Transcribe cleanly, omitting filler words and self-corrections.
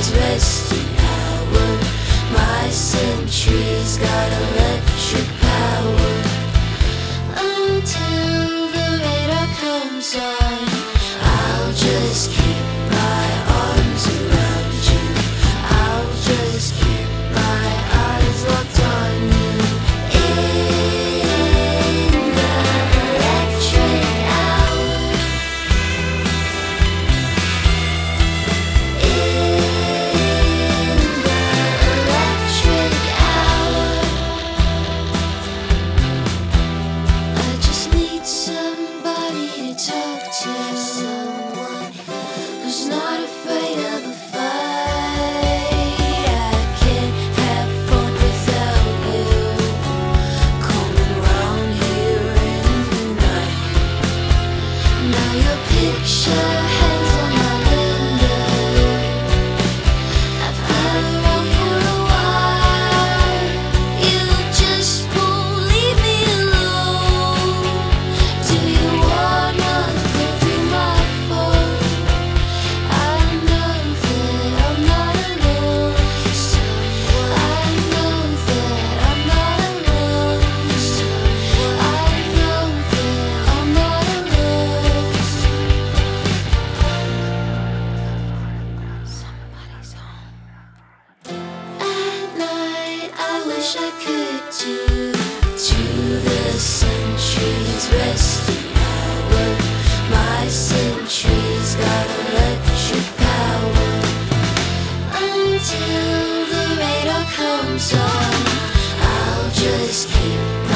resting hour. My century's got electric power. Until the radar comes on, I'll just keep my arms around you. I'll just keep my eyes locked on you. In the electric hour. In the electric hour. I just need somebody to talk to. Someone who's not afraid of a fight. I can't have fun without you. Coming round here in the night. Now your picture hangs on my window. I've had it out for a while. You just won't leave me alone. Do you wanna go through my phone? I know that I'm not alone. I know that I'm not alone. I know that I'm not alone. Somebody's home. At night, I wish I could do to the centuries resting hour. My century's got electric power. Until the radar comes on, I'll just keep